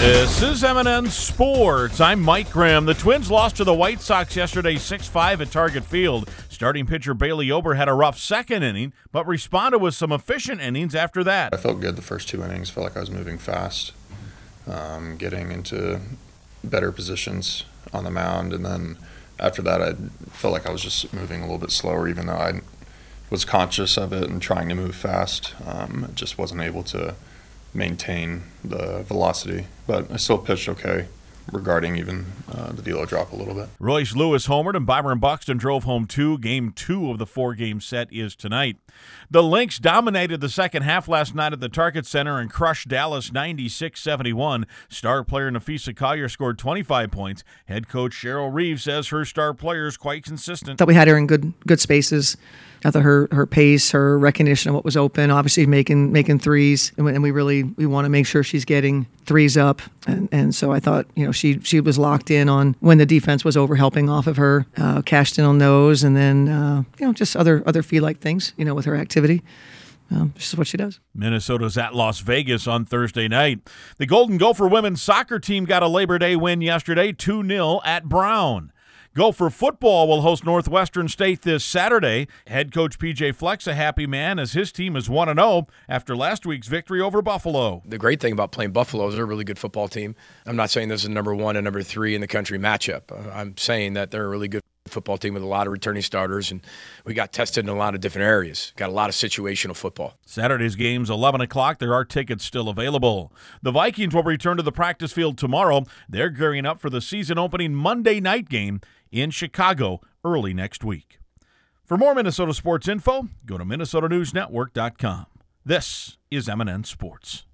This is M&N Sports. I'm Mike Grimm. The Twins lost to the White Sox yesterday 6-5 at Target Field. Starting pitcher Bailey Ober had a rough second inning, but responded with some efficient innings after that. I felt good the first two innings. Felt like I was moving fast, getting into better positions on the mound. And then after that, I felt like I was just moving a little bit slower, even though I was conscious of it and trying to move fast. Just wasn't able to maintain the velocity, but I still pitched okay regarding even the velo drop a little bit. Royce Lewis homered and Byron Buxton drove home two. Game 2 of the 4-game set is tonight. The Lynx dominated the second half last night at the Target Center and crushed Dallas 96-71. Star player Nafisa Collier scored 25 points. Head coach Cheryl Reeves says her star player is quite consistent. Thought we had her in good spaces. I thought her pace, her recognition of what was open, obviously making threes, and we want to make sure she's getting threes up, and so I thought she was locked in on when the defense was over helping off of her, cashed in on those, and then just other feel-like things with her activity. This is what she does. Minnesota's at Las Vegas on Thursday night. The Golden Gopher women's soccer team got a Labor Day win yesterday, 2-0 at Brown. Gopher football will host Northwestern State this Saturday. Head coach P.J. Fleck's a happy man as his team is 1-0 after last week's victory over Buffalo. The great thing about playing Buffalo is they're a really good football team. I'm not saying this is number 1 and number 3 in the country matchup. I'm saying that they're a really good football team with a lot of returning starters, and we got tested in a lot of different areas. Got a lot of situational football. Saturday's game's 11 o'clock. There are tickets still available. The Vikings will return to the practice field tomorrow. They're gearing up for the season-opening Monday night game in Chicago early next week. For more Minnesota sports info, go to MinnesotaNewsNetwork.com. This is M&N Sports.